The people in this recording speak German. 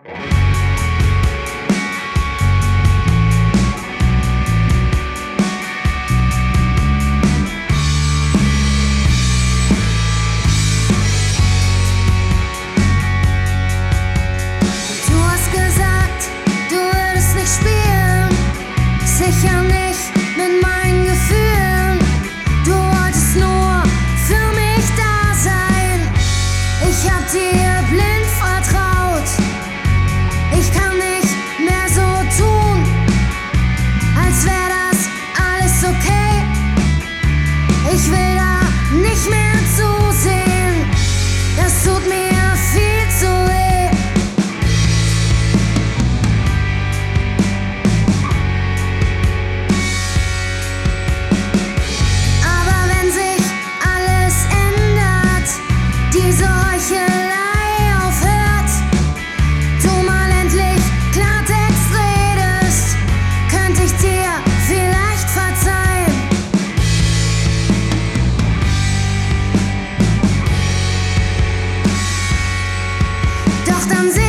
Sicher nicht mit meinen Gefühlen. Du wolltest nur für mich da sein. Ich hab dir blind vertraut. Ich kann nicht mehr so tun, als wär das alles okay. Ich will da nicht mehr zusehen. Das tut mir viel zu weh. Diese Heuchelei aufhört, du mal endlich Klartext redest, könnte ich dir vielleicht verzeihen. Doch dann